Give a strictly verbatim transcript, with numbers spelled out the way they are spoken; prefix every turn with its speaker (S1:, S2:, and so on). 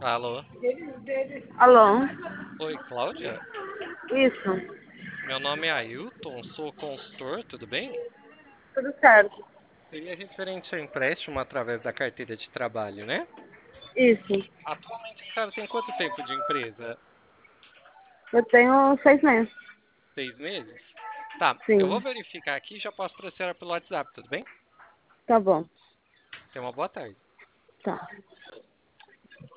S1: Alô?
S2: Alô?
S1: Oi, Cláudia?
S2: Isso,
S1: Meu nome é Ailton, sou consultor, tudo bem?
S2: tudo certo.
S1: Seria referente ao empréstimo através da carteira de trabalho, né?
S2: Isso.
S1: Atualmente a senhora tem quanto tempo de empresa?
S2: Eu tenho seis meses.
S1: Seis meses? Tá, eu vou
S2: Sim,
S1: verificar aqui e já passo para a senhora pelo WhatsApp, tudo bem?
S2: tá bom.
S1: Tenha uma boa tarde.
S2: Tá.